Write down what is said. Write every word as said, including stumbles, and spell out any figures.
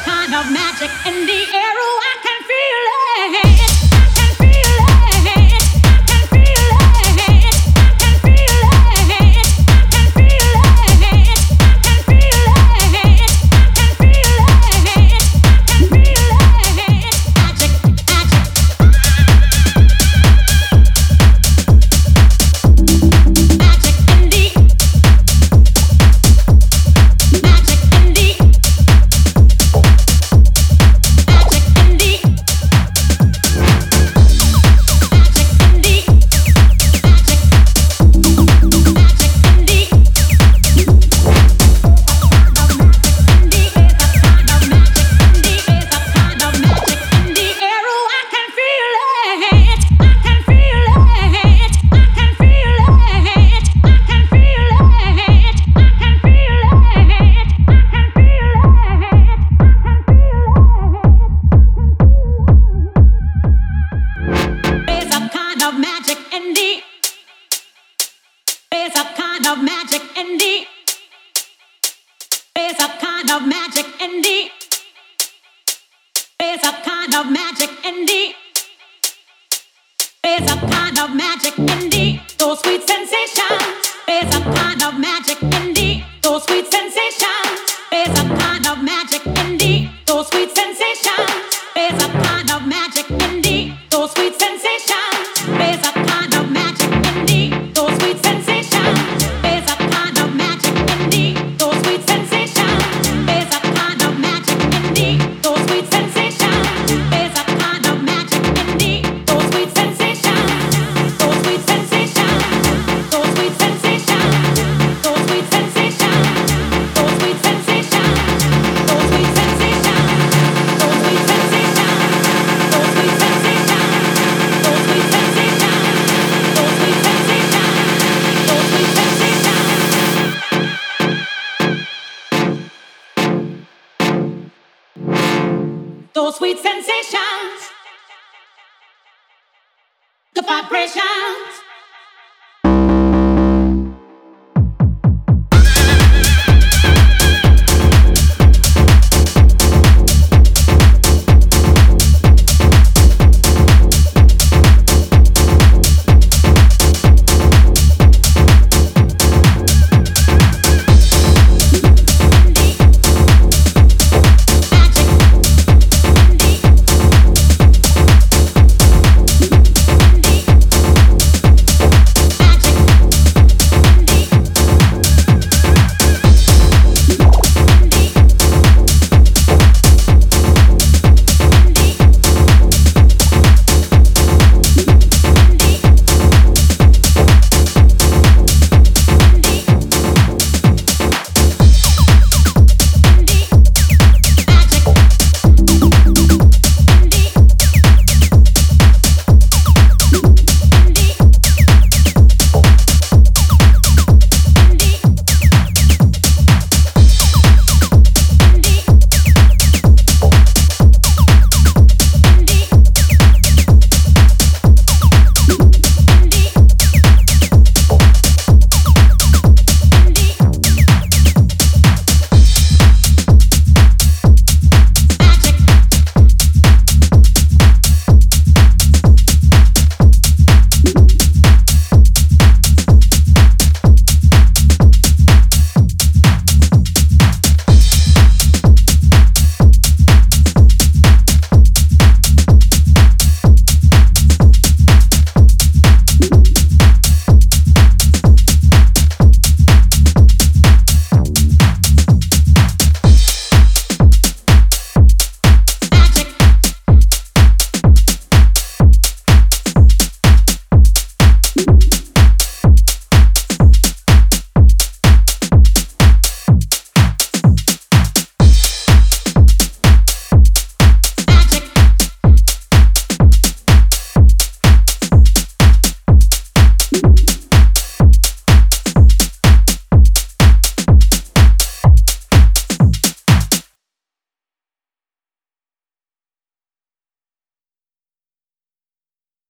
kind of magic in the air. Oh, I can feel it. I can feel it. I can feel it. I can feel it. I can feel it. I can feel it. I can feel it. I can feel it. Magic, magic. Magic in the magic in the magic in the there's a kind of magic in the there's a kind of magic in the there's a kind of magic in the there's a kind of magic in the those sweet sensations. There's a kind of magic in the those sweet sensations. There's a kind of magic in the those sweet sensations. There's a kind of magic in the those sweet sensations. There's a kind of magic in the those sweet sensations. There's a kind of magic in the those sweet sensations. There's a kind of magic in the those sweet sensations. There's a kind of magic in the those sweet sensations. Those sweet sensations. Those sweet sensations. Those sweet sensations. Those sweet sensations. Those sweet sensations. Those sweet sensations. Those sweet sensations. Those sweet sensations. Those sweet sensations. Those sweet sensations. Those sweet sensations. The vibrations.